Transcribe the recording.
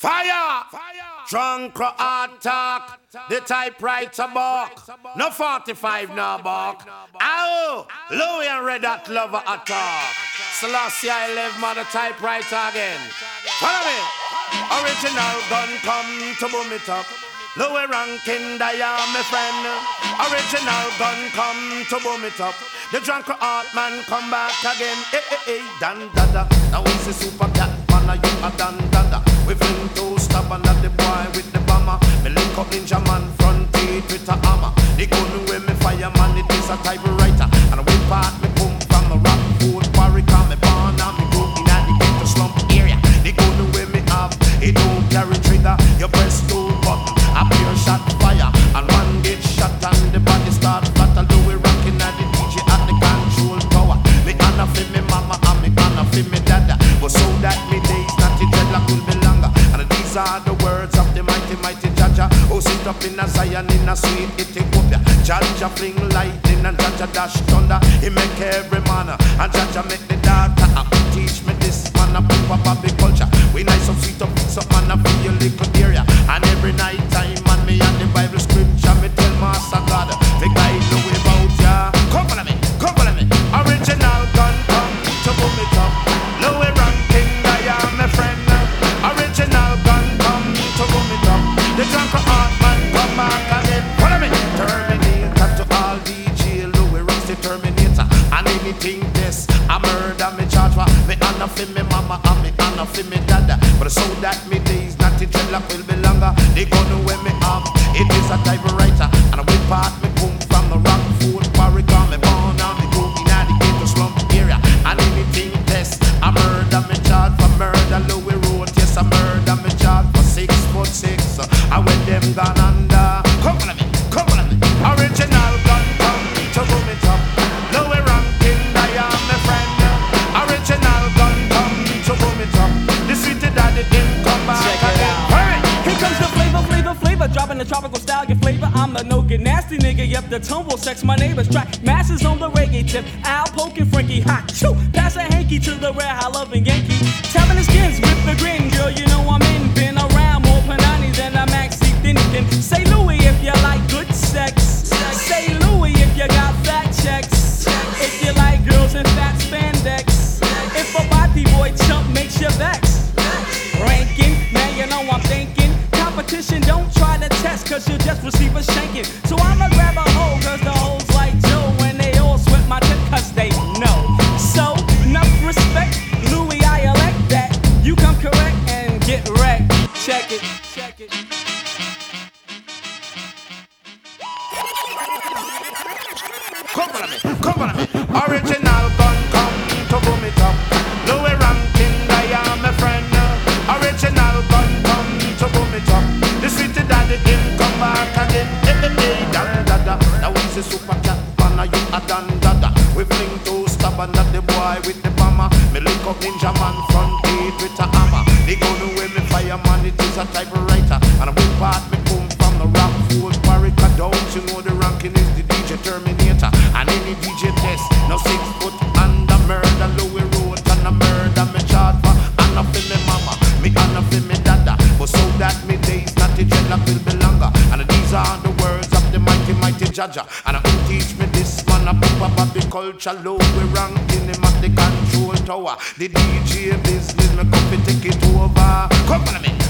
Fire! Drunk attack. The typewriter bark. No 45 no bark. Ow! Louis and Red Hot Lover attack. Selassie I live man the typewriter again. Follow me. Original gun come to boom it up. Louis Rankin, I am my friend. Original gun come to boom it up. The drunk art man come back again. Dan dada. Now it's a super cat man, you a dan dada. We fling to stop and at the boy with the bomber. Me link up ninja man front teeth with a hammer. The gun with me fireman, it is a typewriter. And we part me boom from a rock food quarry. Call me born and me go in at the ghetto slump area. The gun with me have, it don't carry trigger. You press two button. A pure shot fire, and one get shot and the body start flat. And do we rocking at the DJ at the control tower. Me honor for me mama and me honor for me dada. But so that me days not the dreadlock will be longer. And these are the words of the mighty, mighty Jaja, who sit up in a Zion in a sweet Ethiopia. Jaja fling lightning and Jaja dash thunder. He make every man and Jaja make the data. Teach me this man a pop up a big culture. We nice up sweet up fix up man a feel little area. And every night time man me and the Bible scripture me tell Master God the guide the way about ya. Come follow me, come follow me. Original gun come to boom it up. Louis Rankin, I am my friend. Original gun come to boom it up. The drunk art man come back again. Follow me. Terminator to all DJ Louis Ranks the Terminator. And anything this a murder me charge for. Me honor for me mama and me honor for me dada. But so that me days not the dreadlock will be longer. They gonna wear me up. It is a typewriter. And we part me boom from the rock food quarry. Call me born and me go in the ghetto slump area. And anything test a murder me charge for murder. Louis Road, yes a murder me charge for 6'6". I when them gone under. Come on me, come on me. Original gun come to boom it up. Louis Rankin, I am my friend. Original gun come to boom it up. The sweet daddy didn't come back again. Hurry! Here comes the flavor, dropping the tropical style, get flavor. I'm the no get nasty nigga, yep, the tumble sex, my neighbor's track. Masses on the reggae tip, Al poking Frankie hot. Choo, pass a hanky to the rare, high loving Yankee. Tapping his skins with the grin, girl, you know I'm in. Been around more panani than a maxi Finnegan. Say Louis if you like good sex. Say Louis if you got fat checks. If you like girls in fat spandex. If a body boy chump makes you vex. Ranking, man, you know I'm thinking. Competition, don't try to test, cause you'll just receive a shanking. So I'ma grab a hoe, cause the hoes like Joe, and they all sweat my tip, cause they know. So, enough respect, Louis, I elect that. You come correct and get wrecked. Check it, check it. Come on me, come on me. Original gun come to boom it up. Louis Rankin, I am my friend. Original gun come to boom it up. The sweet daddy didn't come back again. Dan dada. Now he's a super cat man, you a dan dada. We fling to stop and at the boy with the bomber. Me link up ninja man front teeth with a hammer. They gonna wear me fireman, it is a typewriter. And we part me boom from the rock food quarry. Don't you know the ranking is the DJ Terminator. And any DJ test, no 6 foot under murder. Louis Road and a murder me charge for. And a for me mama, me and a for me dada. But so that me days not the dreadlock will be longer. And these are the words of the mighty, mighty Jaja. And who teach me this man a pop up of the culture. Louis ranking him at the control tower. The DJ business me come to take it over. Come on me.